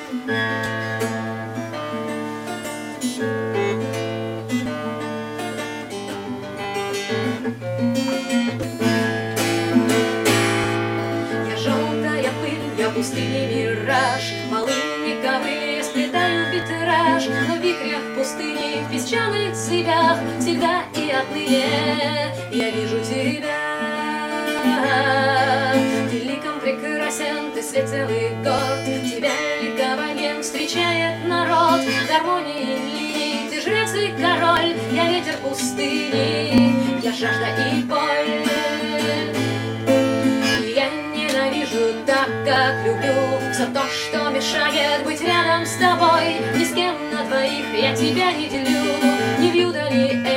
Я желтая пыль, я пустыни мираж, волны ковыли сплетаю витраж. На вихрях пустыни, в песчаных цепях всегда и отныне я вижу тебя. Ты ликом прекрасен, ты светлый год, тебя ликованием встречает народ. В гармонии линий ты жрец и король, я ветер пустыни, я жажда и боль. Я ненавижу так, как люблю, все то, что мешает быть рядом с тобой. Ни с кем на двоих я тебя не делю, не в юдоли